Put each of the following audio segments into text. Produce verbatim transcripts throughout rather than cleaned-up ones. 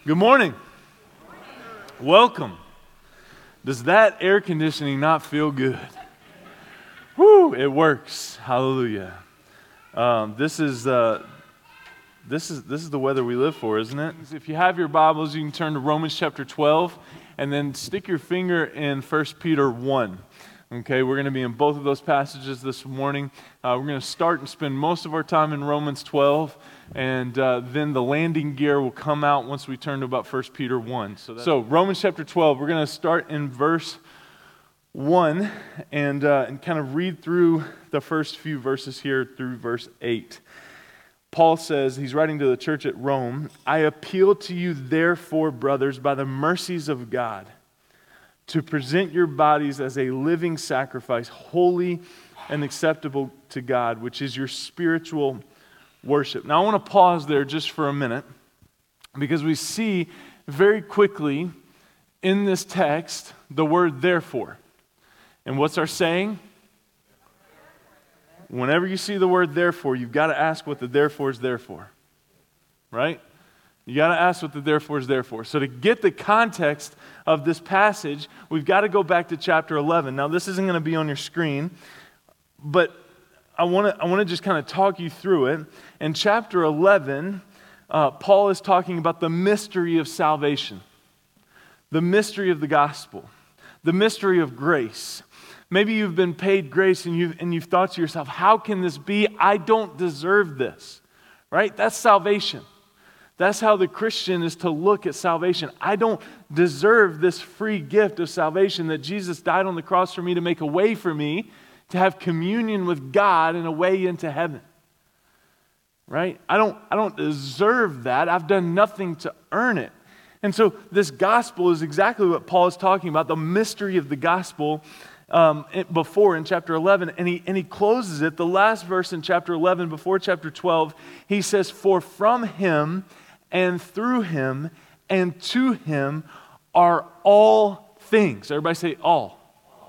Good morning. Welcome. Does that air conditioning not feel good? Woo! It works. Hallelujah. Um, this is uh, this is this is the weather we live for, isn't it? If you have your Bibles, you can turn to Romans chapter twelve, and then stick your finger in First Peter one. Okay, we're going to be in both of those passages this morning. Uh, we're going to start and spend most of our time in Romans twelve, and uh, then the landing gear will come out once we turn to about First Peter one. So, so Romans chapter twelve, we're going to start in verse one and, uh, and kind of read through the first few verses here through verse eight. Paul says, he's writing to the church at Rome, "I appeal to you therefore, brothers, by the mercies of God, to present your bodies as a living sacrifice, holy and acceptable to God, which is your spiritual worship." Now I want to pause there just for a minute, because we see very quickly in this text the word therefore. And what's our saying? Whenever you see the word therefore, you've got to ask what the therefore is there for. Right? You got to ask what the therefore is there for. So to get the context of this passage, we've got to go back to chapter eleven. Now this isn't going to be on your screen, but I want to I want to just kind of talk you through it. In chapter eleven, uh, Paul is talking about the mystery of salvation, the mystery of the gospel, the mystery of grace. Maybe you've been paid grace and you've, and you've thought to yourself, how can this be? I don't deserve this, right? That's salvation. That's how the Christian is to look at salvation. I don't deserve this free gift of salvation that Jesus died on the cross for me to make a way for me to have communion with God and a way into heaven. Right? I don't, I don't deserve that. I've done nothing to earn it. And so this gospel is exactly what Paul is talking about, the mystery of the gospel um, before in chapter eleven. And he, and he closes it, the last verse in chapter eleven, before chapter twelve, he says, "For from him and through him and to him are all things." Everybody say all.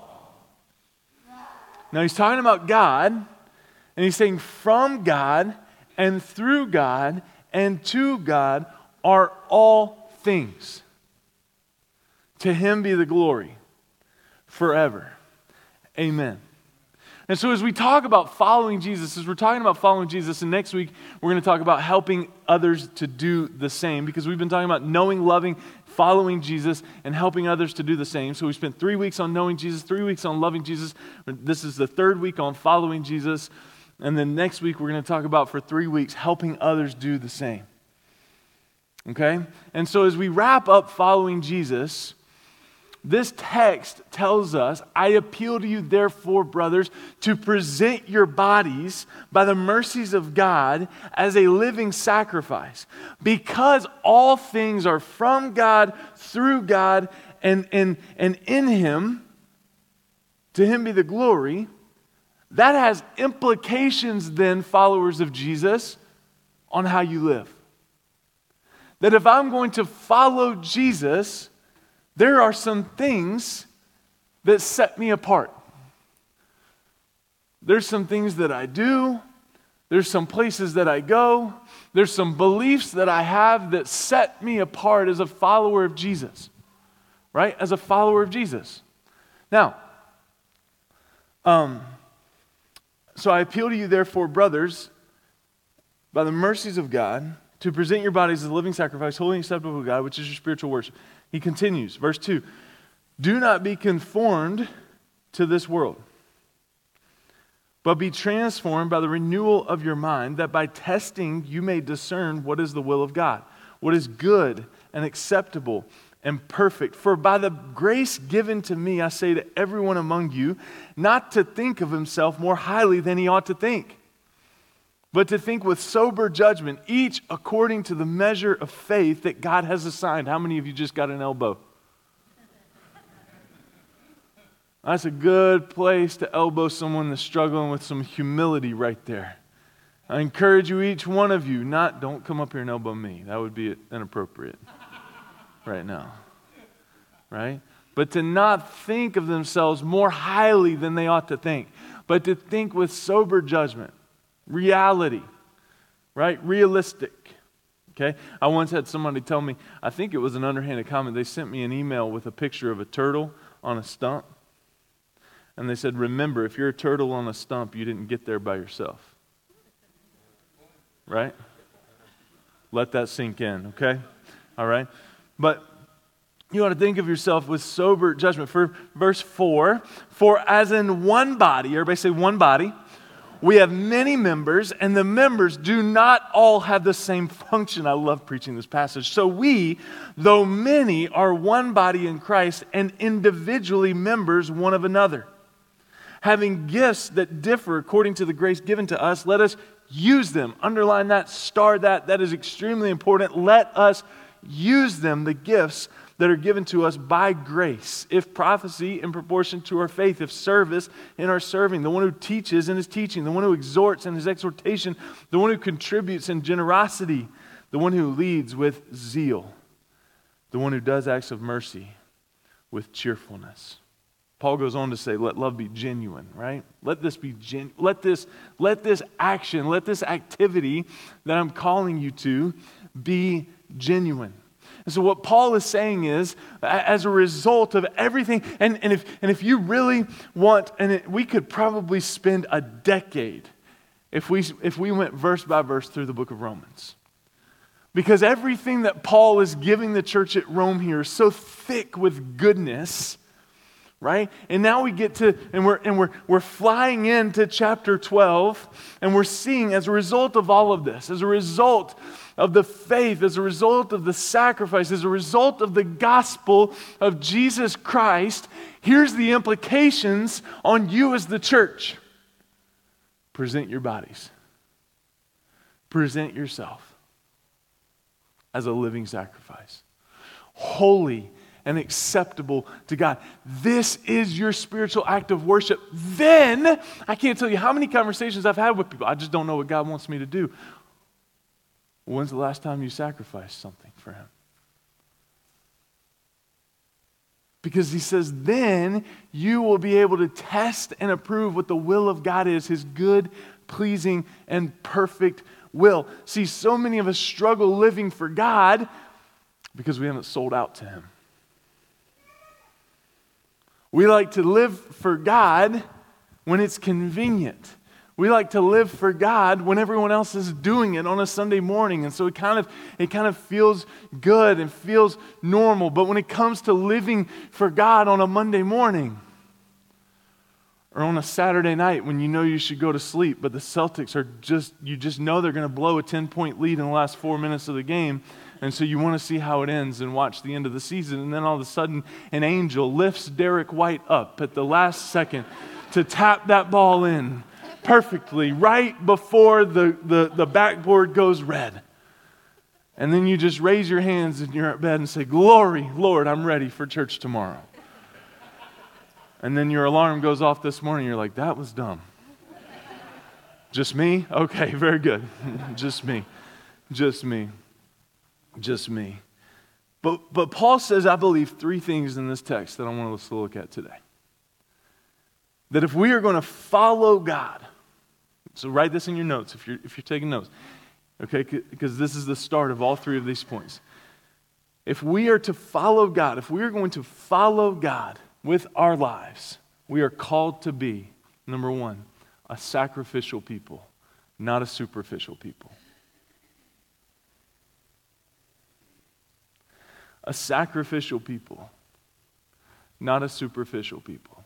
Now he's talking about God, and he's saying from God and through God and to God are all things. To him be the glory forever. Amen. And so as we talk about following Jesus, as we're talking about following Jesus, and next week we're going to talk about helping others to do the same, because we've been talking about knowing, loving, following Jesus, and helping others to do the same. So we spent three weeks on knowing Jesus, three weeks on loving Jesus. This is the third week on following Jesus. And then next week we're going to talk about, for three weeks, helping others do the same. Okay? And so as we wrap up following Jesus, this text tells us, "I appeal to you therefore, brothers, to present your bodies by the mercies of God as a living sacrifice, because all things are from God, through God, and, and, and in him. To him be the glory." That has implications then, followers of Jesus, on how you live. That if I'm going to follow Jesus, there are some things that set me apart. There's some things that I do. There's some places that I go. There's some beliefs that I have that set me apart as a follower of Jesus. Right? As a follower of Jesus. Now, um, so I appeal to you therefore, brothers, by the mercies of God, to present your bodies as a living sacrifice, holy and acceptable to God, which is your spiritual worship. He continues, verse two, "Do not be conformed to this world, but be transformed by the renewal of your mind, that by testing you may discern what is the will of God, what is good and acceptable and perfect. For by the grace given to me, I say to everyone among you, not to think of himself more highly than he ought to think, but to think with sober judgment, each according to the measure of faith that God has assigned." How many of you just got an elbow? That's a good place to elbow someone that's struggling with some humility right there. I encourage you, each one of you, not, don't come up here and elbow me. That would be inappropriate right now. Right? But to not think of themselves more highly than they ought to think, but to think with sober judgment. Reality, right? Realistic, Okay? I once had somebody tell me, I think it was an underhanded comment, they sent me an email with a picture of a turtle on a stump. And they said, remember, if you're a turtle on a stump, you didn't get there by yourself. Right? Let that sink in, okay? All right? But you ought to think of yourself with sober judgment. For verse four, for as in one body, everybody say one body, we have many members, and the members do not all have the same function. I love preaching this passage. So we, though many, are one body in Christ and individually members one of another. Having gifts that differ according to the grace given to us, let us use them. Underline that, star that. That is extremely important. Let us use them, the gifts that are given to us by grace. If prophecy, in proportion to our faith. If service, in our serving. The one who teaches in his teaching. The one who exhorts in his exhortation. The one who contributes in generosity. The one who leads with zeal. The one who does acts of mercy with cheerfulness. Paul goes on to say, let love be genuine, right? Let this be gen- let this, let this action, let this activity that I'm calling you to be genuine. And so what Paul is saying is, as a result of everything, and, and, if, and if you really want, and it, we could probably spend a decade if we, if we went verse by verse through the book of Romans. Because everything that Paul is giving the church at Rome here is so thick with goodness, right? And now we get to, and we're and we're we're flying into chapter twelve, and we're seeing as a result of all of this, as a result of the faith, as a result of the sacrifice, as a result of the gospel of Jesus Christ, here's the implications on you as the church. Present your bodies. Present yourself as a living sacrifice. Holy and acceptable to God. This is your spiritual act of worship. Then, I can't tell you how many conversations I've had with people. I just don't know what God wants me to do. When's the last time you sacrificed something for Him? Because He says, then you will be able to test and approve what the will of God is, His good, pleasing, and perfect will. See, so many of us struggle living for God because we haven't sold out to Him. We like to live for God when it's convenient. We like to live for God when everyone else is doing it on a Sunday morning. And so it kind of it kind of feels good and feels normal. But when it comes to living for God on a Monday morning or on a Saturday night when you know you should go to sleep, but the Celtics are just, you just know they're going to blow a ten-point lead in the last four minutes of the game. And so you want to see how it ends and watch the end of the season. And then all of a sudden, an angel lifts Derek White up at the last second to tap that ball in perfectly right before the, the, the backboard goes red. And then you just raise your hands in your bed and say, glory, Lord, I'm ready for church tomorrow. And then your alarm goes off this morning. You're like, that was dumb. Just me? Okay, very good. Just me. Just me. Just me. But, but Paul says, I believe, three things in this text that I want us to look at today. That if we are going to follow God, so write this in your notes if you're, if you're taking notes, okay, because this is the start of all three of these points. If we are to follow God, if we are going to follow God with our lives, we are called to be, number one, a sacrificial people, not a superficial people. A sacrificial people, not a superficial people.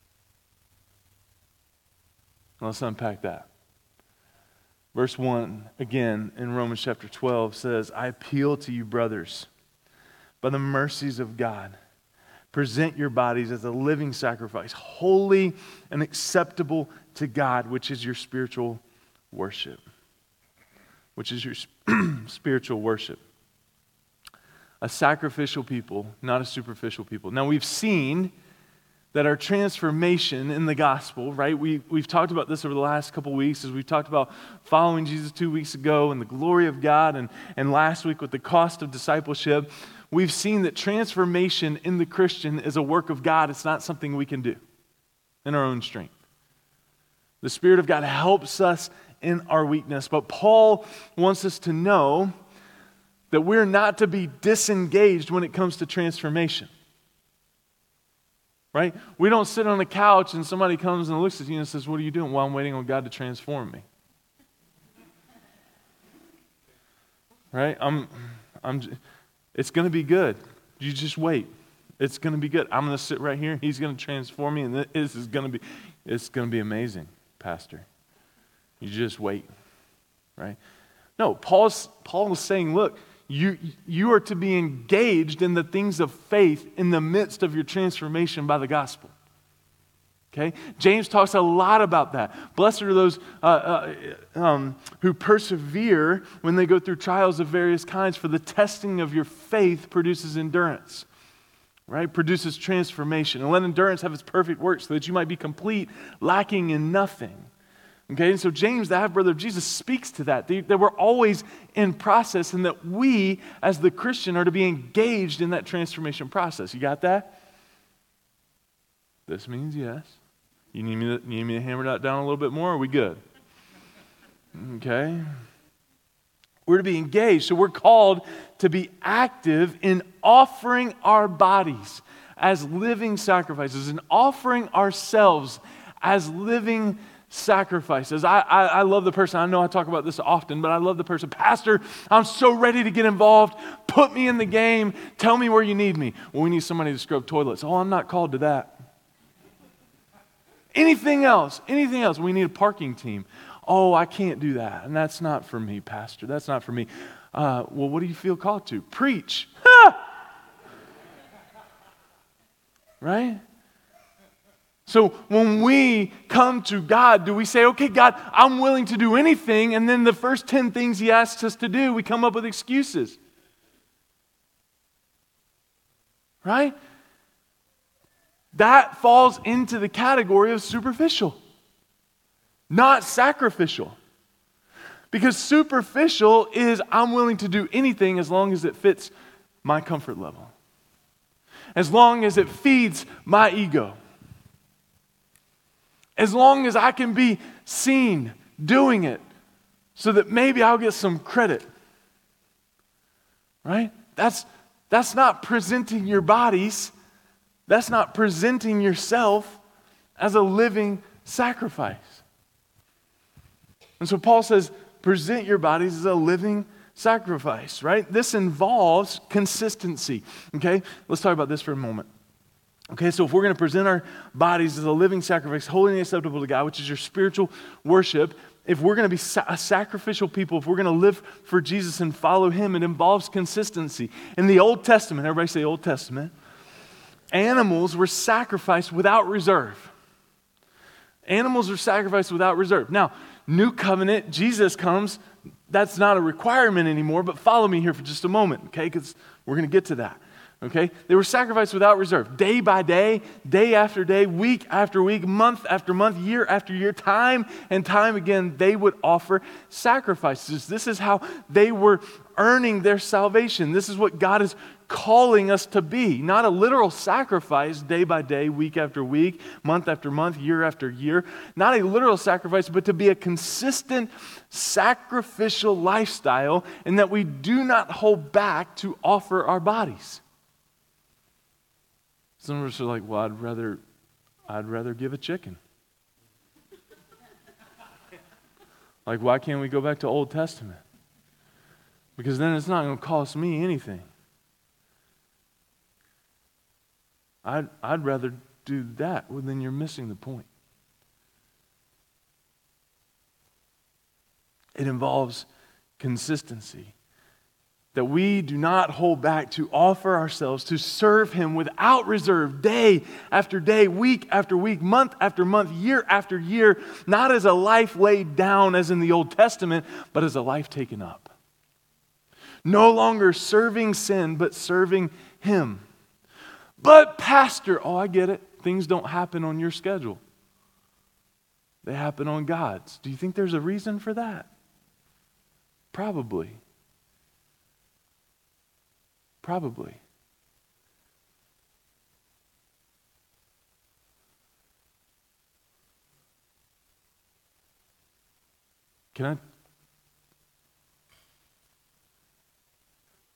Let's unpack that. Verse one, again, in Romans chapter twelve says, I appeal to you, brothers, by the mercies of God, present your bodies as a living sacrifice, holy and acceptable to God, which is your spiritual worship. Which is your spiritual worship. A sacrificial people, not a superficial people. Now we've seen that our transformation in the gospel, right? We, we've talked about this over the last couple weeks as we've talked about following Jesus two weeks ago and the glory of God, and, and last week with the cost of discipleship. We've seen that transformation in the Christian is a work of God. It's not something we can do in our own strength. The Spirit of God helps us in our weakness. But Paul wants us to know that we're not to be disengaged when it comes to transformation. Right? We don't sit on a couch and somebody comes and looks at you and says, "What are you doing?" "Well, I'm waiting on God to transform me." Right? I'm, I'm, it's going to be good. You just wait. It's going to be good. I'm going to sit right here. He's going to transform me, and this is going to be, it's going to be amazing, Pastor. You just wait. Right? No, Paul's, Paul was saying, look, you, you are to be engaged in the things of faith in the midst of your transformation by the gospel. Okay? James talks a lot about that. Blessed are those uh, uh, um, who persevere when they go through trials of various kinds, for the testing of your faith produces endurance. Right? Produces transformation. And let endurance have its perfect work so that you might be complete, lacking in nothing. Okay, and so James, the half-brother of Jesus, speaks to that. They, that we're always in process and that we, as the Christian, are to be engaged in that transformation process. You got that? This means yes. You need me to, you need me to hammer that down a little bit more? Or are we good? Okay. We're to be engaged. So we're called to be active in offering our bodies as living sacrifices and offering ourselves as living sacrifices. I, I, I love the person, I know I talk about this often, but I love the person, "Pastor, I'm so ready to get involved. Put me in the game. Tell me where you need me." "Well, we need somebody to scrub toilets." "Oh, I'm not called to that." Anything else? Anything else? "We need a parking team." "Oh, I can't do that. And that's not for me, Pastor. That's not for me." Uh, well, what do you feel called to? Preach. Right? So when we come to God, do we say, "Okay, God, I'm willing to do anything," and then the first ten things He asks us to do, we come up with excuses? Right? That falls into the category of superficial, not sacrificial. Because superficial is, I'm willing to do anything as long as it fits my comfort level, as long as it feeds my ego, as long as I can be seen doing it so that maybe I'll get some credit. Right? That's, that's not presenting your bodies. That's not presenting yourself as a living sacrifice. And so Paul says, present your bodies as a living sacrifice, right? This involves consistency. Okay? Let's talk about this for a moment. Okay, so if we're going to present our bodies as a living sacrifice, holy and acceptable to God, which is your spiritual worship, if we're going to be sa- a sacrificial people, if we're going to live for Jesus and follow Him, it involves consistency. In the Old Testament, everybody say Old Testament, animals were sacrificed without reserve. Animals were sacrificed without reserve. Now, New Covenant, Jesus comes, that's not a requirement anymore, but follow me here for just a moment, okay, because we're going to get to that. Okay? They were sacrificed without reserve, day by day, day after day, week after week, month after month, year after year, time and time again, they would offer sacrifices. This is how they were earning their salvation. This is what God is calling us to be. Not a literal sacrifice day by day, week after week, month after month, year after year. Not a literal sacrifice, but to be a consistent sacrificial lifestyle, and that we do not hold back to offer our bodies. Some of us are like, "Well, I'd rather, I'd rather give a chicken." Like, why can't we go back to Old Testament? Because then it's not going to cost me anything. I'd, I'd rather do that. Well, then you're missing the point. It involves consistency. That we do not hold back to offer ourselves to serve Him without reserve, day after day, week after week, month after month, year after year, not as a life laid down as in the Old Testament, but as a life taken up. No longer serving sin, but serving Him. But Pastor, oh, I get it. Things don't happen on your schedule. They happen on God's. Do you think there's a reason for that? Probably. Probably. Can I?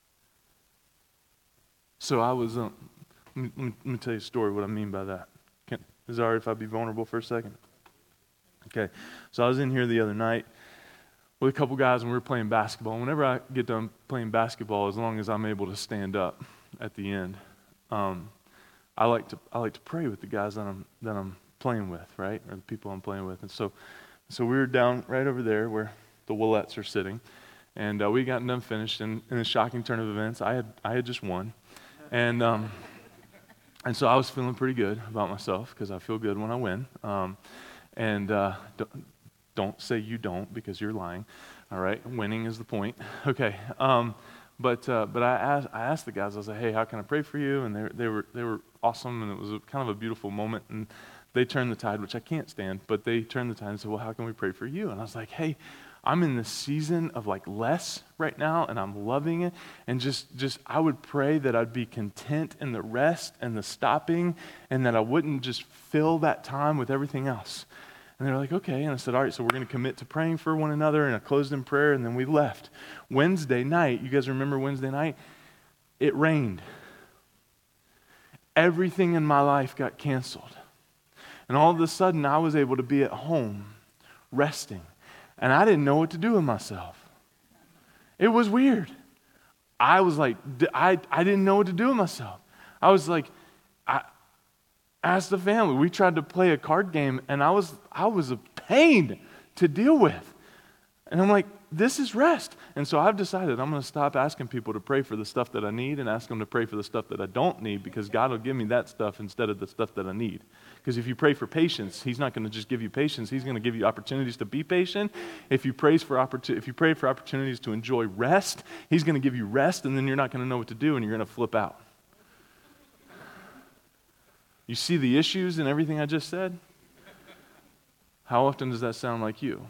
so I was, um, let, me, let, me, let me tell you a story, what I mean by that. Can, is it all right if I be vulnerable for a second? Okay, so I was in here the other night with a couple guys and we were playing basketball. And whenever I get done playing basketball, as long as I'm able to stand up at the end, um, I like to I like to pray with the guys that I'm that I'm playing with, right, or the people I'm playing with. And so, so we were down right over there where the Willettes are sitting, and uh, we got done finished. And in a shocking turn of events, I had I had just won, and um, and so I was feeling pretty good about myself because I feel good when I win. Um, and uh, don't, don't say you don't because you're lying. All right, winning is the point. Okay. Um, But uh, but I asked I asked the guys. I was like, "Hey, how can I pray for you?" And they they were they were awesome, and it was a, kind of a beautiful moment. And they turned the tide, which I can't stand. But they turned the tide and said, "Well, how can we pray for you?" And I was like, "Hey, I'm in this season of like less right now, and I'm loving it. And just just I would pray that I'd be content in the rest and the stopping, and that I wouldn't just fill that time with everything else." And they were like, okay. And I said, all right, so we're going to commit to praying for one another. And I closed in prayer, and then we left. Wednesday night, you guys remember Wednesday night? It rained. Everything in my life got canceled. And all of a sudden, I was able to be at home, resting. And I didn't know what to do with myself. It was weird. I was like, I, I didn't know what to do with myself. I was like, I asked the family. We tried to play a card game, and I was I was a pain to deal with. And I'm like, this is rest. And so I've decided I'm going to stop asking people to pray for the stuff that I need and ask them to pray for the stuff that I don't need, because God will give me that stuff instead of the stuff that I need. Because if you pray for patience, He's not going to just give you patience. He's going to give you opportunities to be patient. If you praise for opportu- if you pray for opportunities to enjoy rest, He's going to give you rest, and then you're not going to know what to do, and you're going to flip out. You see the issues in everything I just said? How often does that sound like you?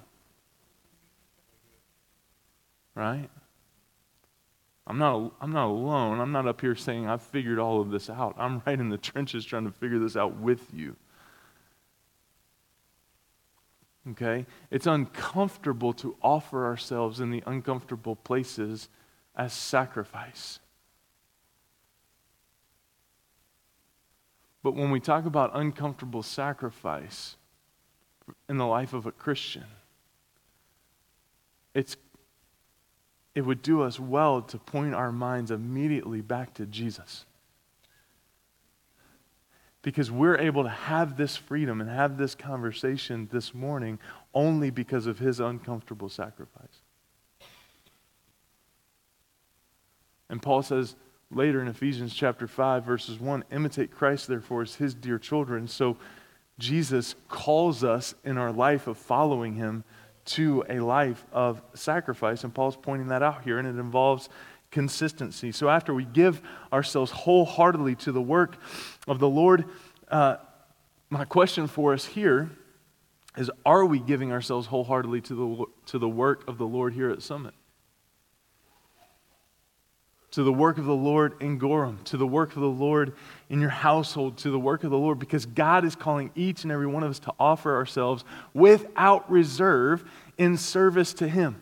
Right? I'm not, I'm not alone. I'm not up here saying I've figured all of this out. I'm right in the trenches trying to figure this out with you. Okay? It's uncomfortable to offer ourselves in the uncomfortable places as sacrifice. But when we talk about uncomfortable sacrifice in the life of a Christian, it's it would do us well to point our minds immediately back to Jesus. Because we're able to have this freedom and have this conversation this morning only because of His uncomfortable sacrifice. And Paul says later in Ephesians chapter five, verses one, imitate Christ, therefore, as His dear children. So Jesus calls us in our life of following Him to a life of sacrifice. And Paul's pointing that out here, and it involves consistency. So after we give ourselves wholeheartedly to the work of the Lord, uh, my question for us here is, are we giving ourselves wholeheartedly to the, to the work of the Lord here at Summit? To the work of the Lord in Gorham, to the work of the Lord in your household, to the work of the Lord, because God is calling each and every one of us to offer ourselves without reserve in service to Him,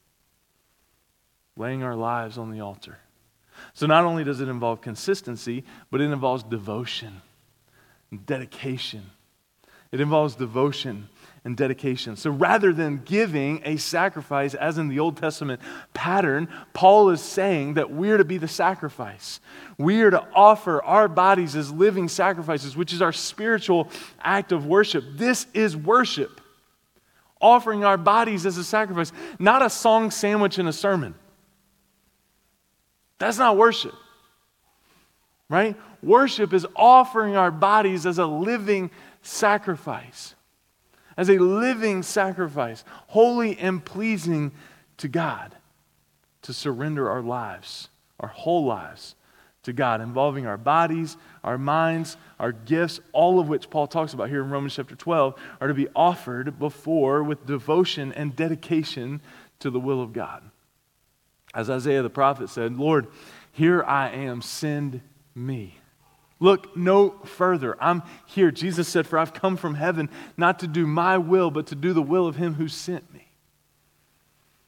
laying our lives on the altar. So not only does it involve consistency, but it involves devotion and dedication. It involves devotion and dedication. So rather than giving a sacrifice as in the Old Testament pattern, Paul is saying that we're to be the sacrifice. We are to offer our bodies as living sacrifices, which is our spiritual act of worship. This is worship. Offering our bodies as a sacrifice, not a song sandwich in a sermon. That's not worship. Right? Worship is offering our bodies as a living sacrifice. As a living sacrifice, holy and pleasing to God, to surrender our lives, our whole lives to God, involving our bodies, our minds, our gifts, all of which Paul talks about here in Romans chapter twelve, are to be offered before with devotion and dedication to the will of God. As Isaiah the prophet said, Lord, here I am, send me. Look no further. I'm here. Jesus said, for I've come from heaven not to do my will, but to do the will of Him who sent me.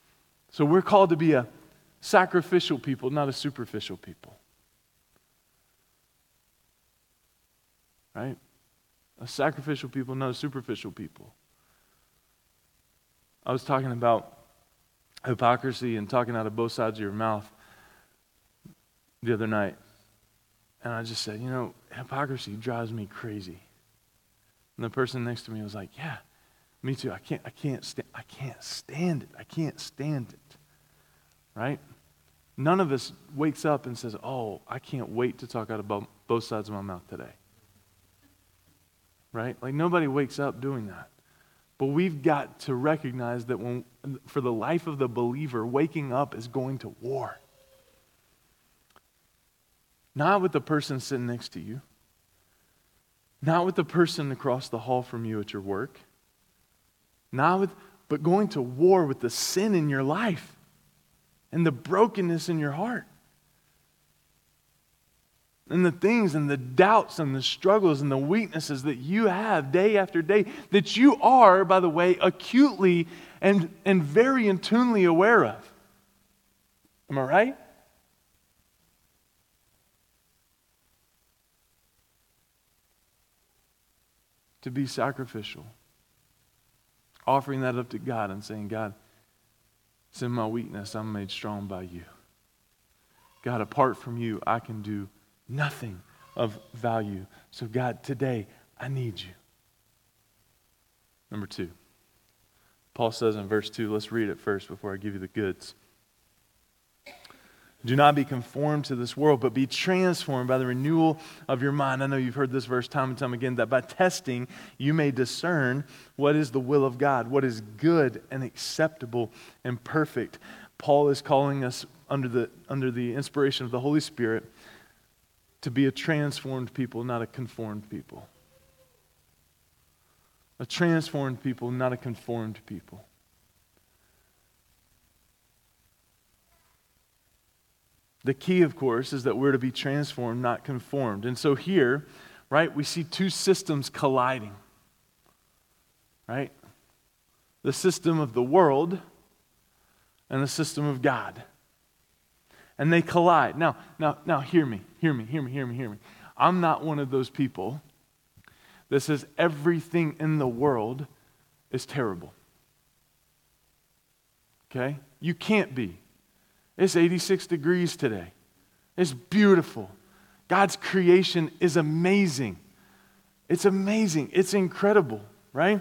So we're called to be a sacrificial people, not a superficial people. right? A sacrificial people, not a superficial people. I was talking about hypocrisy and talking out of both sides of your mouth the other night. And I just said, you know, hypocrisy drives me crazy. And the person next to me was like, yeah, me too. I can't, I can't, sta- I can't stand it. I can't stand it. Right? None of us wakes up and says, oh, I can't wait to talk out about both sides of my mouth today. Right? Like nobody wakes up doing that. But we've got to recognize that when, for the life of the believer, waking up is going to war. Not with the person sitting next to you. Not with the person across the hall from you at your work. Not with, but going to war with the sin in your life and the brokenness in your heart. And the things and the doubts and the struggles and the weaknesses that you have day after day, that you are, by the way, acutely and, and very intunely aware of. Am I right? To be sacrificial. Offering that up to God and saying, God, it's in my weakness I'm made strong by you. God, apart from you, I can do nothing of value. So God, today, I need you. Number two. Paul says in verse two, let's read it first before I give you the goods. Do not be conformed to this world, but be transformed by the renewal of your mind. I know you've heard this verse time and time again, that by testing you may discern what is the will of God, what is good and acceptable and perfect. Paul is calling us under the, under the inspiration of the Holy Spirit to be a transformed people, not a conformed people. A transformed people, not a conformed people. The key, of course, is that we're to be transformed, not conformed. And so here, right, we see two systems colliding. Right? The system of the world and the system of God. And they collide. Now, now, now hear me, hear me, hear me, hear me, hear me. I'm not one of those people that says everything in the world is terrible. Okay? You can't be. It's eighty-six degrees today. It's beautiful. God's creation is amazing. It's amazing. It's incredible, right?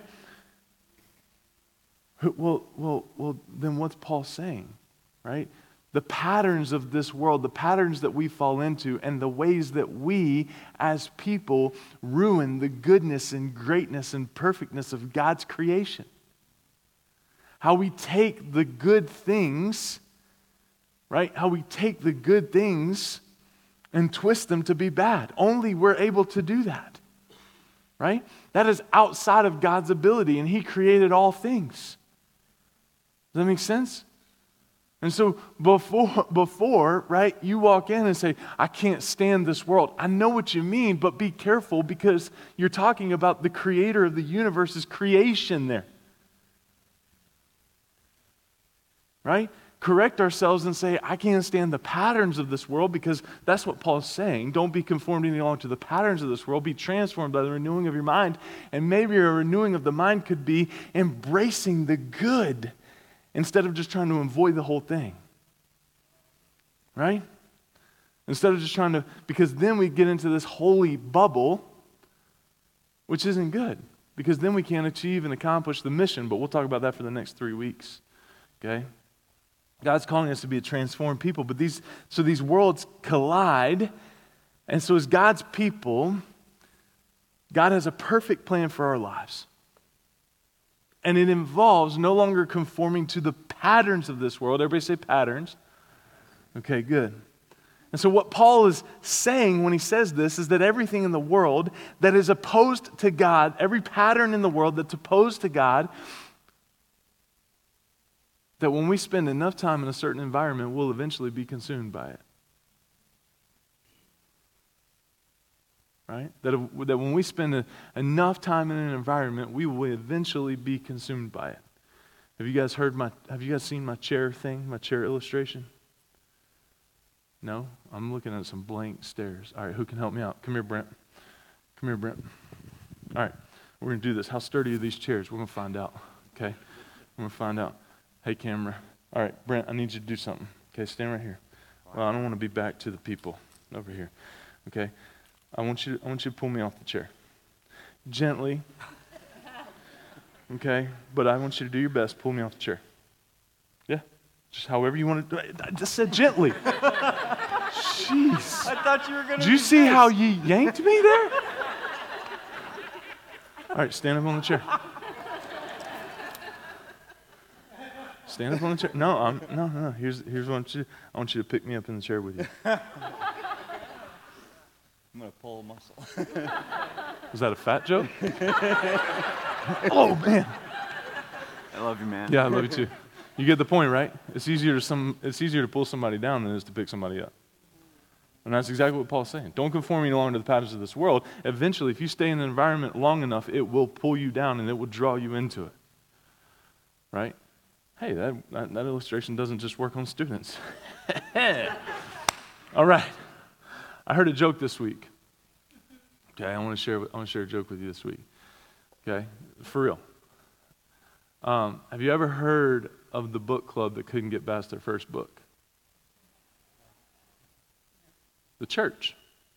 Well, well, well, then what's Paul saying, right? The patterns of this world, the patterns that we fall into, and the ways that we as people ruin the goodness and greatness and perfectness of God's creation. How we take the good things, right? How we take the good things and twist them to be bad. Only we're able to do that, right? That is outside of God's ability, and He created all things. Does that make sense? And so before, before, right, you walk in and say, I can't stand this world. I know what you mean, but be careful because you're talking about the creator of the universe's creation there. Right? Correct ourselves and say, I can't stand the patterns of this world, because that's what Paul's saying. Don't be conformed any longer to the patterns of this world. Be transformed by the renewing of your mind. And maybe a renewing of the mind could be embracing the good instead of just trying to avoid the whole thing. Right? Instead of just trying to, because then we get into this holy bubble, which isn't good, because then we can't achieve and accomplish the mission. But we'll talk about that for the next three weeks. Okay? God's calling us to be a transformed people, but these, so these worlds collide, and so as God's people, God has a perfect plan for our lives. And it involves no longer conforming to the patterns of this world. Everybody say patterns. Okay, good. And so what Paul is saying when he says this is that everything in the world that is opposed to God, every pattern in the world that's opposed to God, that when we spend enough time in a certain environment, we'll eventually be consumed by it. Right? That, if, that when we spend a, enough time in an environment, we will eventually be consumed by it. Have you guys heard my, have you guys seen my chair thing, my chair illustration? No? I'm looking at some blank stares. All right, who can help me out? Come here, Brent. Come here, Brent. All right, we're going to do this. How sturdy are these chairs? We're going to find out, okay? We're going to find out. Hey, camera. All right, Brent, I need you to do something. Okay, stand right here. Well, I don't want to be back to the people over here, okay? I want you, I want you to pull me off the chair. Gently, okay? But I want you to do your best. Pull me off the chair. Yeah? Just however you want to do it. I just said gently. Jeez. I thought you were going to. Did you see how you yanked me there? All right, stand up on the chair. Stand up on the chair. No, I'm no, no. Here's here's what I want you. I want you to pick me up in the chair with you. I'm going to pull a muscle. Was that a fat joke? Oh man. I love you, man. Yeah, I love you too. You get the point, right? It's easier to some. It's easier to pull somebody down than it is to pick somebody up. And that's exactly what Paul's saying. Don't conform any longer to the patterns of this world. Eventually, if you stay in an environment long enough, it will pull you down and it will draw you into it. Right? Hey, that, that, that illustration doesn't just work on students. All right. I heard a joke this week. Okay, I want to share. I want to share a joke with you this week. Okay, for real. Um, have you ever heard of the book club that couldn't get past their first book? The church.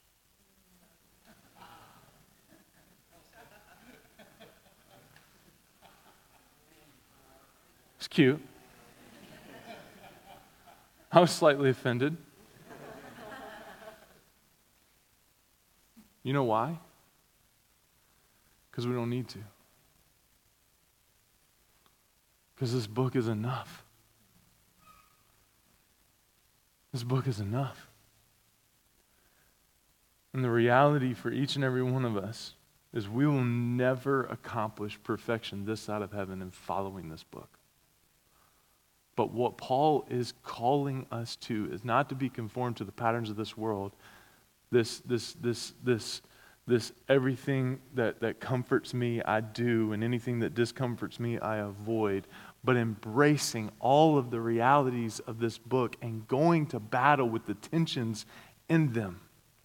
It's cute. I was slightly offended. You know why? Because we don't need to. Because this book is enough. This book is enough. And the reality for each and every one of us is we will never accomplish perfection this side of heaven in following this book. But what Paul is calling us to is not to be conformed to the patterns of this world, this, this, this, this, this everything that, that comforts me, I do, and anything that discomforts me, I avoid, but embracing all of the realities of this book and going to battle with the tensions in them.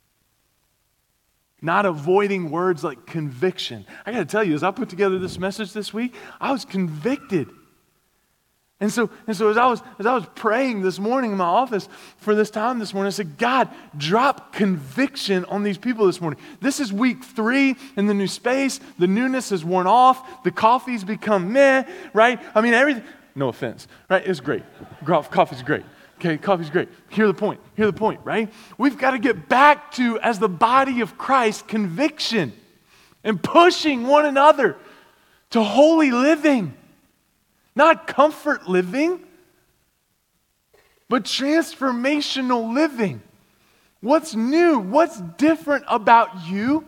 Not avoiding words like conviction. I got to tell you, as I put together this message this week, I was convicted. And so, and so as I was as I was praying this morning in my office for this time this morning, I said, God, drop conviction on these people this morning. This is week three in the new space. The newness has worn off. The coffee's become meh, right? I mean, everything. No offense, right? It's great. Coffee's great. Okay, coffee's great. Hear the point. Hear the point, right? We've got to get back to, as the body of Christ, conviction and pushing one another to holy living. Not comfort living, but transformational living. What's new? What's different about you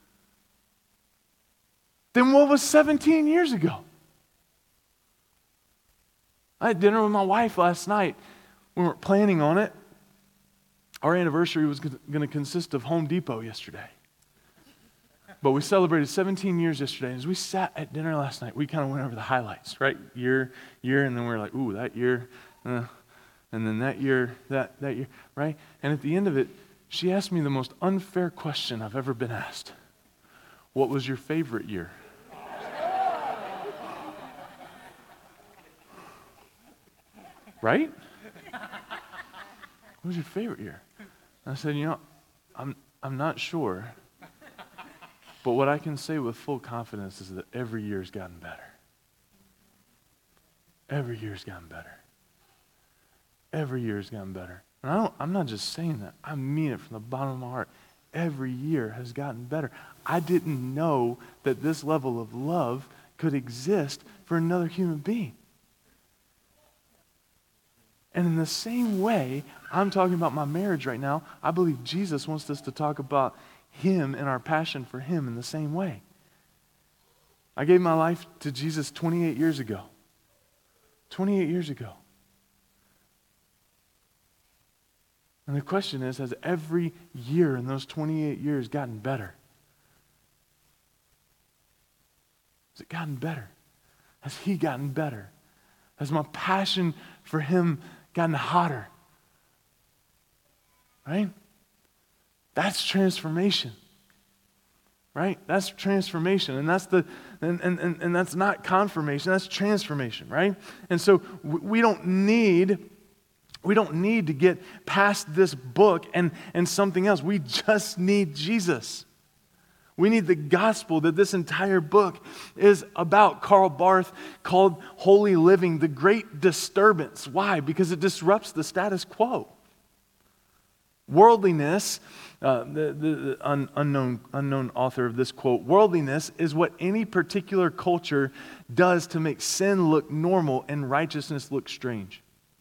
than what was seventeen years ago? I had dinner with my wife last night. We weren't planning on it. Our anniversary was going to consist of Home Depot yesterday. But we celebrated seventeen years yesterday. As we sat at dinner last night, we kind of went over the highlights, right? Year, year, and then we were like, ooh, that year, uh, and then that year, that, that year, right? And at the end of it, she asked me the most unfair question I've ever been asked. What was your favorite year? Right? What was your favorite year? And I said, you know, I'm I'm not sure. But what I can say with full confidence is that every year's gotten better. Every year's gotten better. Every year's gotten better. And I don't, I'm not just saying that. I mean it from the bottom of my heart. Every year has gotten better. I didn't know that this level of love could exist for another human being. And in the same way, I'm talking about my marriage right now. I believe Jesus wants us to talk about Him and our passion for Him in the same way. I gave my life to Jesus twenty-eight years ago. twenty-eight years ago. And the question is, has every year in those twenty-eight years gotten better? Has it gotten better? Has He gotten better? Has my passion for Him gotten hotter? Right? That's transformation. right? That's transformation, and that's the and, and, and, and that's not confirmation, that's transformation, right? And so we don't need we don't need to get past this book and, and something else. We just need Jesus. We need the gospel that this entire book is about. Karl Barth called holy living the great disturbance. Why? Because it disrupts the status quo. Worldliness, uh, the, the, the un, unknown, unknown author of this quote, worldliness is what any particular culture does to make sin look normal and righteousness look strange.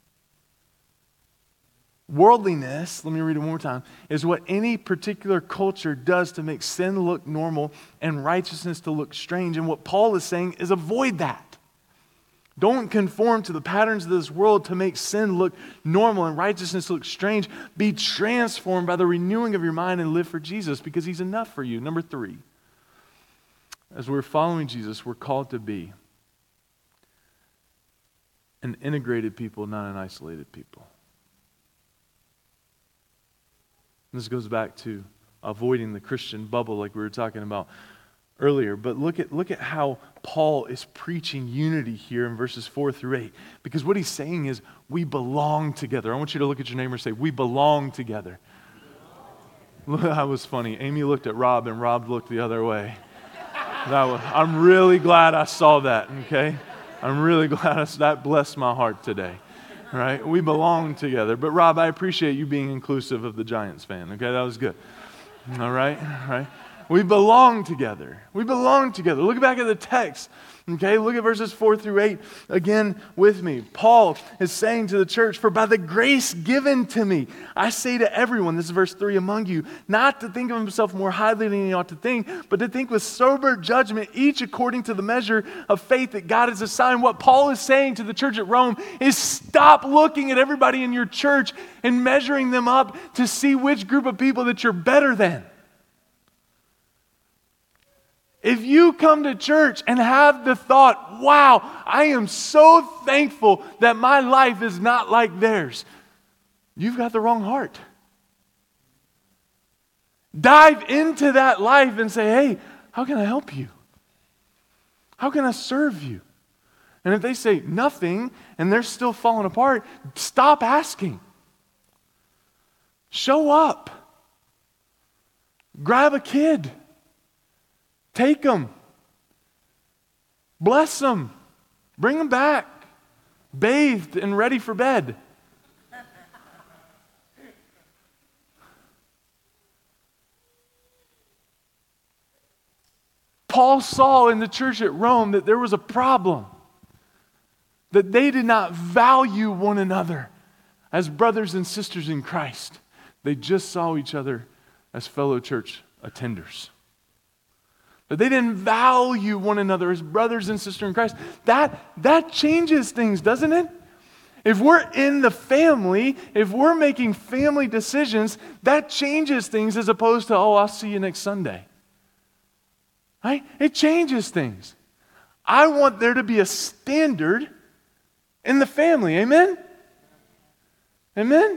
Worldliness, let me read it one more time, is what any particular culture does to make sin look normal and righteousness to look strange. And what Paul is saying is avoid that. Don't conform to the patterns of this world to make sin look normal and righteousness look strange. Be transformed by the renewing of your mind and live for Jesus because he's enough for you. Number three, as we're following Jesus, we're called to be an integrated people, not an isolated people. This goes back to avoiding the Christian bubble like we were talking about earlier. But look at, look at how Paul is preaching unity here in verses four through eight. Because what he's saying is we belong together. I want you to look at your neighbor and say, we belong together. That was funny. Amy looked at Rob and Rob looked the other way. That was, I'm really glad I saw that, okay? I'm really glad I, that blessed my heart today. Right? We belong together. But Rob, I appreciate you being inclusive of the Giants fan. Okay, that was good. All right? All right. We belong together. We belong together. Look back at the text. Okay, look at verses four through eight again with me. Paul is saying to the church, for by the grace given to me, I say to everyone, this is verse three, among you, not to think of himself more highly than he ought to think, but to think with sober judgment, each according to the measure of faith that God has assigned. What Paul is saying to the church at Rome is stop looking at everybody in your church and measuring them up to see which group of people that you're better than. If you come to church and have the thought, wow, I am so thankful that my life is not like theirs, you've got the wrong heart. Dive into that life and say, hey, how can I help you? How can I serve you? And if they say nothing and they're still falling apart, stop asking. Show up. Grab a kid. Take them. Bless them. Bring them back. Bathed and ready for bed. Paul saw in the church at Rome that there was a problem. That they did not value one another as brothers and sisters in Christ. They just saw each other as fellow church attenders. That they didn't value one another as brothers and sisters in Christ. That, that changes things, doesn't it? If we're in the family, if we're making family decisions, that changes things as opposed to, oh, I'll see you next Sunday. Right? It changes things. I want there to be a standard in the family. Amen? Amen?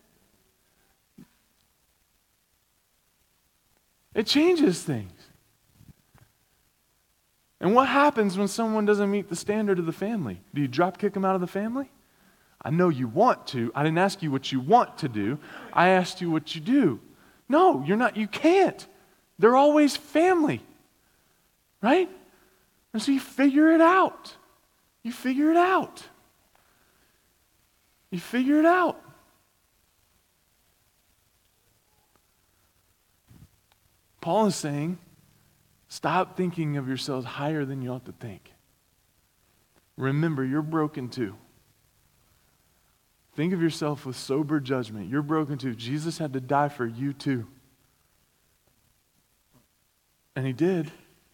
It changes things. And what happens when someone doesn't meet the standard of the family? Do you drop kick them out of the family? I know you want to. I didn't ask you what you want to do. I asked you what you do. No, you're not. You can't. They're always family. Right? And so you figure it out. You figure it out. You figure it out. Paul is saying, stop thinking of yourselves higher than you ought to think. Remember, you're broken too. Think of yourself with sober judgment. You're broken too. Jesus had to die for you too. And he did.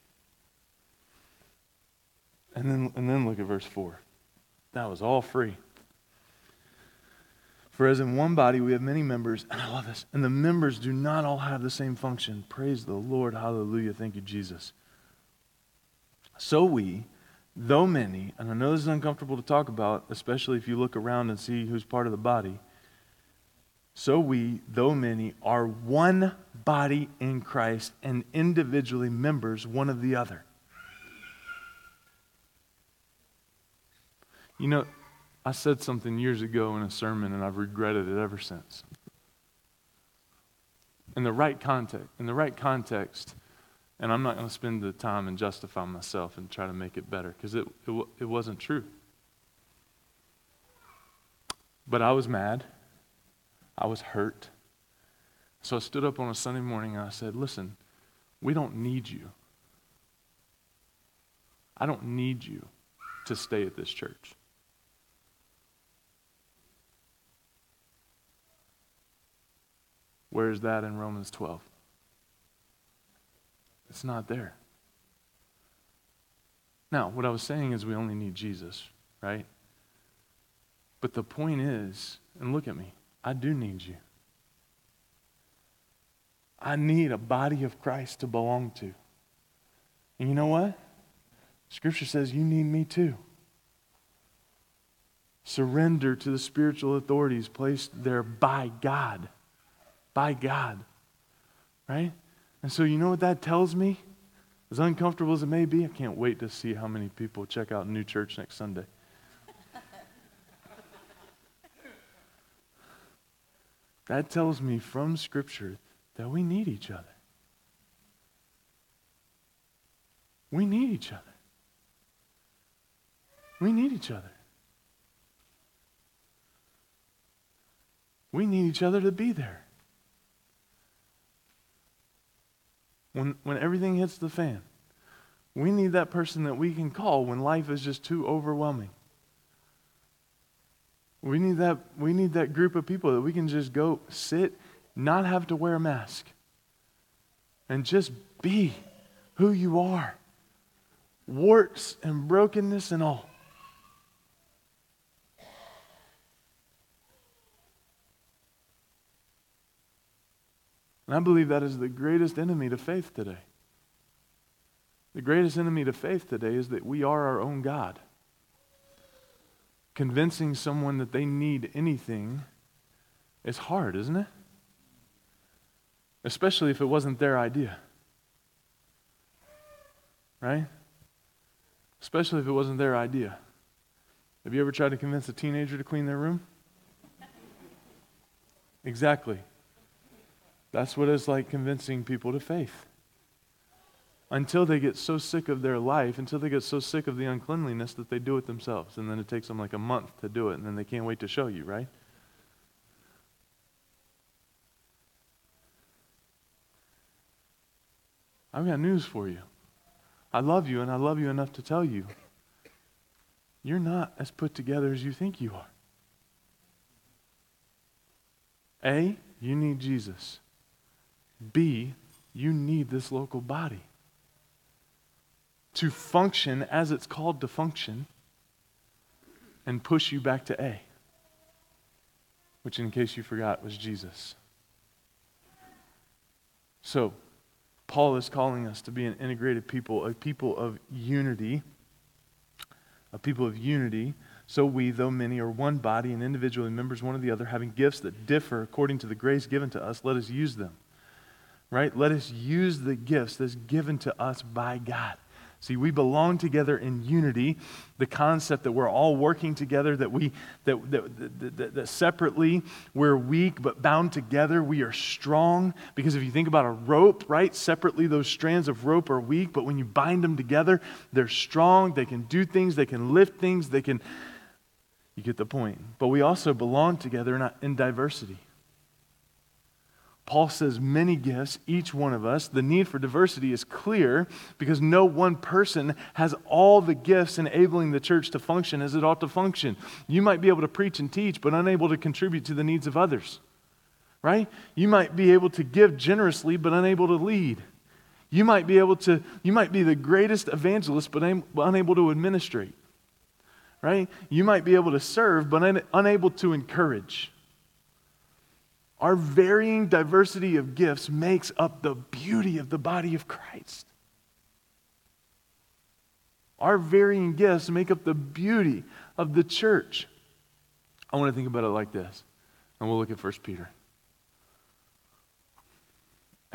And then, and then look at verse four. That was all free. For as in one body we have many members, and I love this, and the members do not all have the same function. Praise the Lord. Hallelujah. Thank you, Jesus. So we, though many, and I know this is uncomfortable to talk about, especially if you look around and see who's part of the body, So we, though many, are one body in Christ and individually members one of the other. You know, I said something years ago in a sermon, and I've regretted it ever since. In the right context, in the right context, and I'm not going to spend the time and justify myself and try to make it better, because it, it it wasn't true. But I was mad. I was hurt. So I stood up on a Sunday morning and I said, listen, we don't need you. I don't need you to stay at this church. Where is that in Romans twelve? It's not there. Now, what I was saying is we only need Jesus, right? But the point is, and look at me, I do need you. I need a body of Christ to belong to. And you know what? Scripture says you need me too. Surrender to the spiritual authorities placed there by God. By God. Right? And so you know what that tells me? As uncomfortable as it may be, I can't wait to see how many people check out New Church next Sunday. That tells me from Scripture that we need each other. We need each other. We need each other. We need each other to be there. When, when everything hits the fan, we need that person that we can call when life is just too overwhelming. We need that, we need that group of people that we can just go sit, not have to wear a mask, and just be who you are. Warts and brokenness and all. And I believe that is the greatest enemy to faith today. The greatest enemy to faith today is that we are our own God. Convincing someone that they need anything is hard, isn't it? Especially if it wasn't their idea. Right? Especially if it wasn't their idea. Have you ever tried to convince a teenager to clean their room? Exactly. That's what it's like convincing people to faith. Until they get so sick of their life, until they get so sick of the uncleanliness that they do it themselves. And then it takes them like a month to do it, and then they can't wait to show you, right? I've got news for you. I love you, and I love you enough to tell you, you're not as put together as you think you are. A, you need Jesus. B, you need this local body to function as it's called to function and push you back to A, which in case you forgot was Jesus. So, Paul is calling us to be an integrated people, a people of unity, a people of unity. So we, though many, are one body and individually members one of the other, having gifts that differ according to the grace given to us, let us use them. Right? Let us use the gifts that's given to us by God. See, we belong together in unity. The concept that we're all working together, that we that, that, that, that, that separately we're weak, but bound together we are strong. Because if you think about a rope, right? Separately those strands of rope are weak, but when you bind them together, they're strong. They can do things. They can lift things. They can. You get the point. But we also belong together in, in diversity. Paul says many gifts, each one of us. The need for diversity is clear because no one person has all the gifts enabling the church to function as it ought to function. You might be able to preach and teach, but unable to contribute to the needs of others. Right? You might be able to give generously, but unable to lead. You might be able to, you might be the greatest evangelist, but unable to administrate. Right? You might be able to serve, but un- unable to encourage. Our varying diversity of gifts makes up the beauty of the body of Christ. Our varying gifts make up the beauty of the church. I want to think about it like this, and we'll look at First Peter.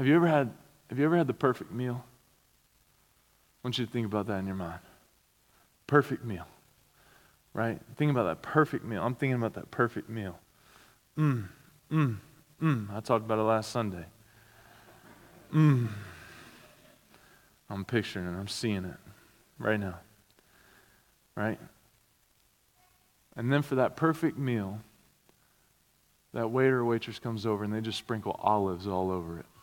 Have you ever had, have you ever had the perfect meal? I want you to think about that in your mind. Perfect meal, right? Think about that perfect meal. I'm thinking about that perfect meal. Mmm, mmm, mmm. I talked about it last Sunday. Mmm. I'm picturing it. I'm seeing it right now, right? And then for that perfect meal, that waiter or waitress comes over and they just sprinkle olives all over it.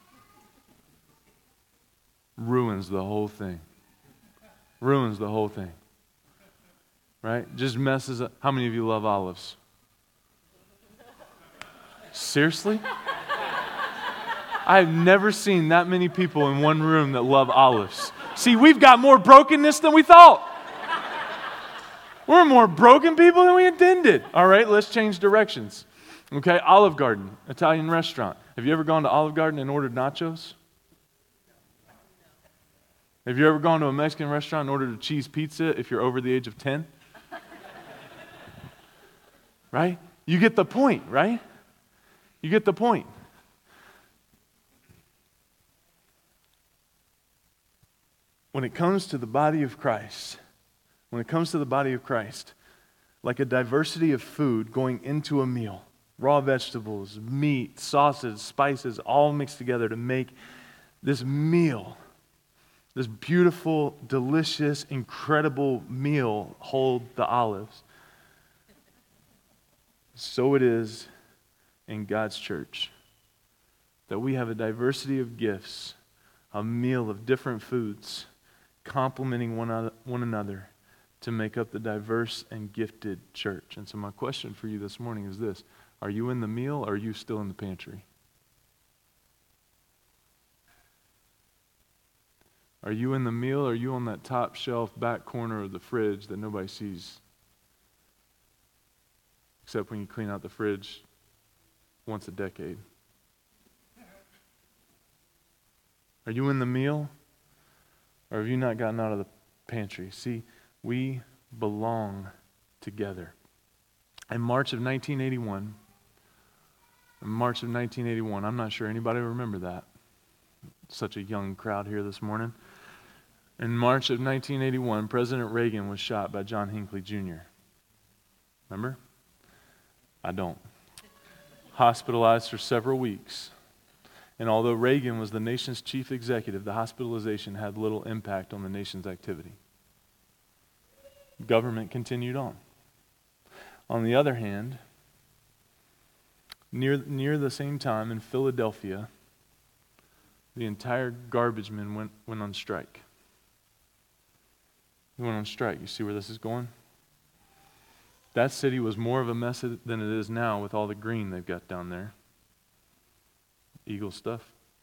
Ruins the whole thing. Ruins the whole thing. Right? Just messes up. How many of you love olives? Seriously? I've never seen that many people in one room that love olives. See, we've got more brokenness than we thought. We're more broken people than we intended. All right, let's change directions. Okay, Olive Garden, Italian restaurant. Have you ever gone to Olive Garden and ordered nachos? Have you ever gone to a Mexican restaurant and ordered a cheese pizza if you're over the age of ten? Right? You get the point, right? You get the point. When it comes to the body of Christ, when it comes to the body of Christ, like a diversity of food going into a meal, raw vegetables, meat, sausage, spices, all mixed together to make this meal, this beautiful, delicious, incredible meal hold the olives. So it is in God's church that we have a diversity of gifts, a meal of different foods, complementing one, one another to make up the diverse and gifted church. And so my question for you this morning is this: are you in the meal or are you still in the pantry? Are you in the meal or are you on that top shelf back corner of the fridge that nobody sees? Except when you clean out the fridge once a decade. Are you in the meal? Or have you not gotten out of the pantry? See, we belong together. In March of nineteen eighty-one, in March of nineteen eighty-one, I'm not sure anybody will remember that. Such a young crowd here this morning. In March of nineteen eighty-one, President Reagan was shot by John Hinckley Junior Remember? I don't. Hospitalized for several weeks. And although Reagan was the nation's chief executive, the hospitalization had little impact on the nation's activity. Government continued on. On the other hand, near, near the same time in Philadelphia, the entire garbage men went, went on strike. They went on strike. You see where this is going? That city was more of a mess than it is now with all the green they've got down there. Eagle stuff.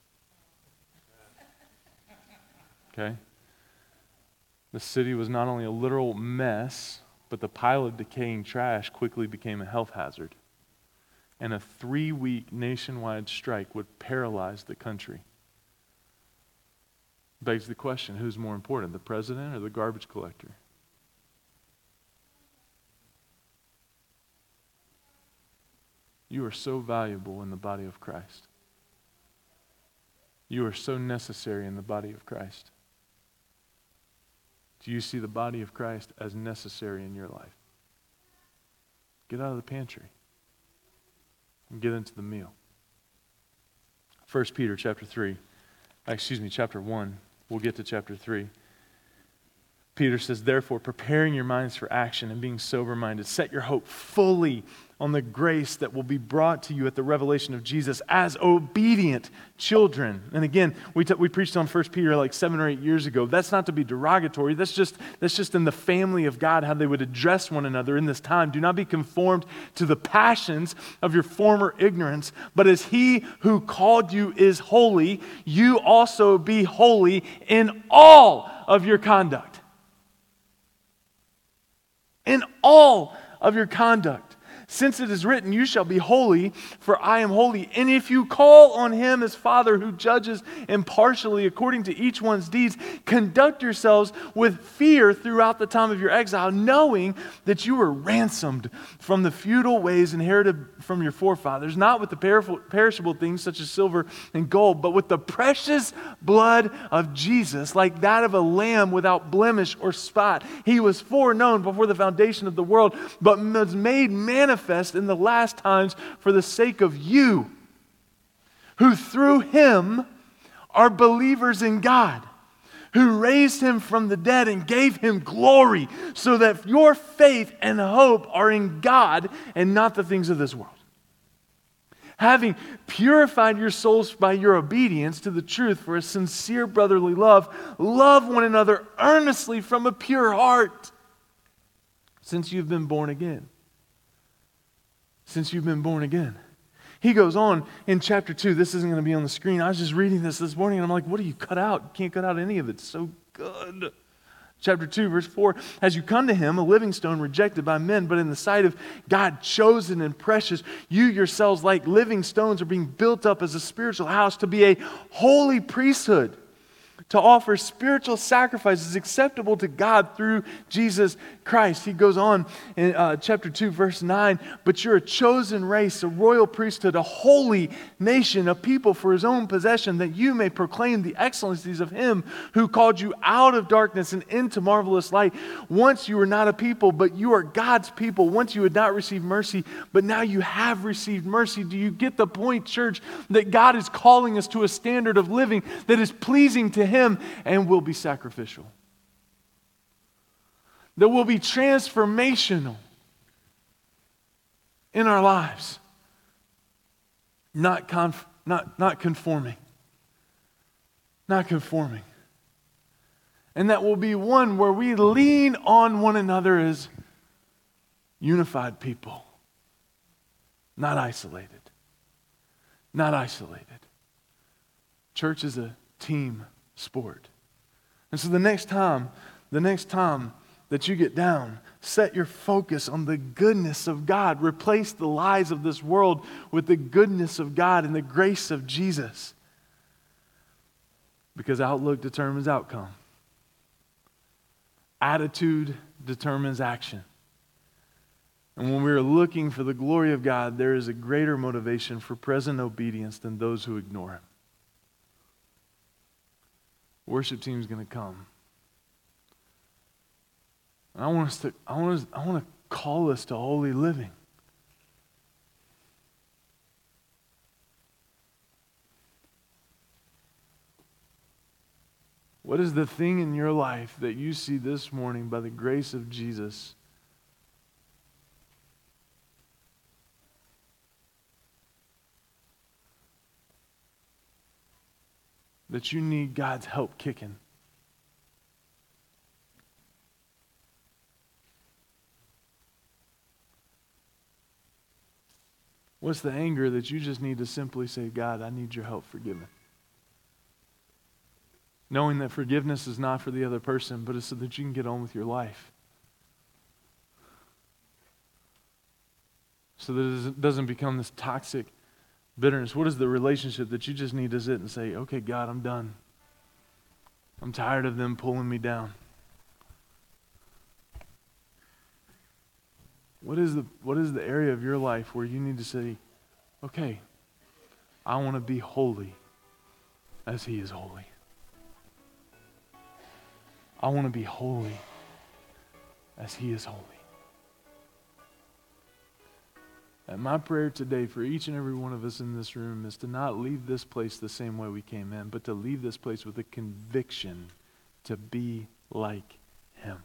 Okay? The city was not only a literal mess, but the pile of decaying trash quickly became a health hazard. And a three-week nationwide strike would paralyze the country. Begs the question, who's more important, the president or the garbage collector? You are so valuable in the body of Christ. You are so necessary in the body of Christ. Do you see the body of Christ as necessary in your life? Get out of the pantry and get into the meal. First Peter chapter three, excuse me, chapter one. We'll get to chapter three. Peter says, therefore, preparing your minds for action and being sober-minded, set your hope fully on the grace that will be brought to you at the revelation of Jesus as obedient children. And again, we, t- we preached on First Peter like seven or eight years ago. That's not to be derogatory. That's just, that's just in the family of God, how they would address one another in this time. Do not be conformed to the passions of your former ignorance, but as he who called you is holy, you also be holy in all of your conduct. In all of your conduct. Since it is written, you shall be holy, for I am holy. And if you call on him as Father who judges impartially according to each one's deeds, conduct yourselves with fear throughout the time of your exile, knowing that you were ransomed from the futile ways inherited from your forefathers, not with the perishable things such as silver and gold, but with the precious blood of Jesus, like that of a lamb without blemish or spot. He was foreknown before the foundation of the world, but was made manifest in the last times for the sake of you, who through him are believers in God, who raised him from the dead and gave him glory, so that your faith and hope are in God and not the things of this world. Having purified your souls by your obedience to the truth for a sincere brotherly love, love one another earnestly from a pure heart, since you've been born again. Since you've been born again. He goes on in chapter two. This isn't going to be on the screen. I was just reading this this morning and I'm like, what do you cut out? You can't cut out any of it. It's so good. Chapter two, verse four. As you come to him, a living stone rejected by men, but in the sight of God chosen and precious, you yourselves like living stones are being built up as a spiritual house to be a holy priesthood, to offer spiritual sacrifices acceptable to God through Jesus Christ. He goes on in uh, chapter two, verse nine, but you're a chosen race, a royal priesthood, a holy nation, a people for his own possession, that you may proclaim the excellencies of him who called you out of darkness and into marvelous light. Once you were not a people, but you are God's people. Once you had not received mercy, but now you have received mercy. Do you get the point, church, that God is calling us to a standard of living that is pleasing to him and will be sacrificial? That will be transformational in our lives. Not, conf- not, not conforming. Not conforming. And that will be one where we lean on one another as unified people. Not isolated. Not isolated. Church is a team sport. And so the next time, the next time that you get down, set your focus on the goodness of God. Replace the lies of this world with the goodness of God and the grace of Jesus. Because outlook determines outcome. Attitude determines action. And when we're looking for the glory of God, there is a greater motivation for present obedience than those who ignore him. Worship team is going to come. And I want us to, I want us, I want to call us to holy living. What is the thing in your life that you see this morning by the grace of Jesus that you need God's help kicking? What's the anger that you just need to simply say, God, I need your help forgiving? Knowing that forgiveness is not for the other person, but it's so that you can get on with your life. So that it doesn't become this toxic bitterness. What is the relationship that you just need to sit and say, okay, God, I'm done. I'm tired of them pulling me down. What is the what is the area of your life where you need to say, okay, I want to be holy as he is holy. I want to be holy as he is holy. And my prayer today for each and every one of us in this room is to not leave this place the same way we came in, but to leave this place with a conviction to be like him.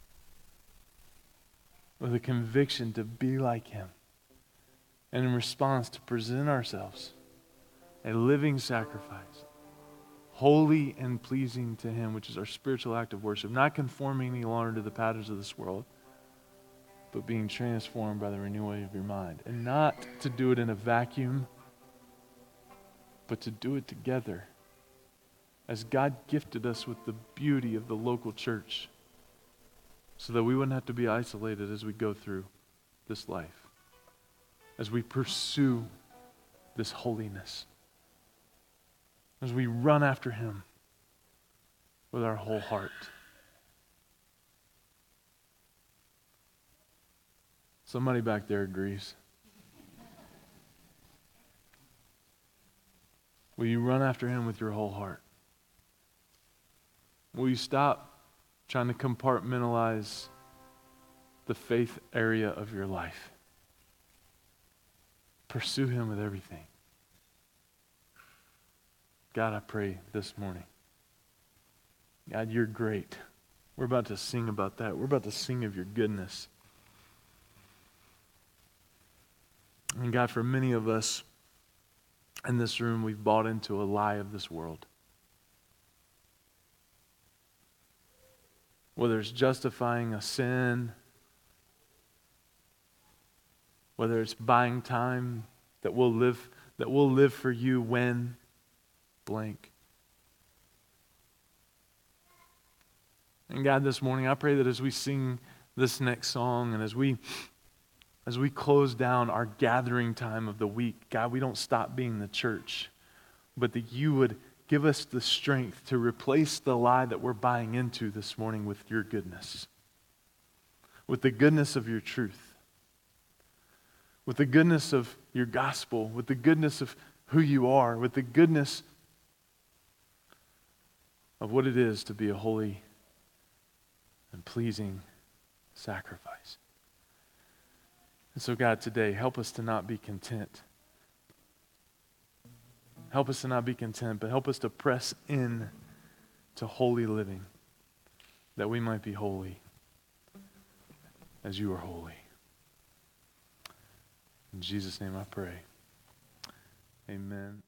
With a conviction to be like him. And in response to present ourselves a living sacrifice, holy and pleasing to him, which is our spiritual act of worship, not conforming any longer to the patterns of this world, but being transformed by the renewal of your mind. And not to do it in a vacuum, but to do it together as God gifted us with the beauty of the local church, so that we wouldn't have to be isolated as we go through this life. as we pursue this holiness, as we run after him with our whole heart. Somebody back there agrees. Will you run after him with your whole heart? Will you stop trying to compartmentalize the faith area of your life? Pursue him with everything. God, I pray this morning. God, you're great. We're about to sing about that. We're about to sing of your goodness. And God, for many of us in this room, we've bought into a lie of this world. Whether it's justifying a sin, whether it's buying time that we'll live, that we'll live for you when blank. And God, this morning, I pray that as we sing this next song and as we as we close down our gathering time of the week, God, we don't stop being the church, but that you would give us the strength to replace the lie that we're buying into this morning with your goodness, with the goodness of your truth, with the goodness of your gospel, with the goodness of who you are, with the goodness of what it is to be a holy and pleasing sacrifice. And so, God, today, help us to not be content. Help us to not be content, but help us to press in to holy living, that we might be holy as you are holy. In Jesus' name I pray. Amen.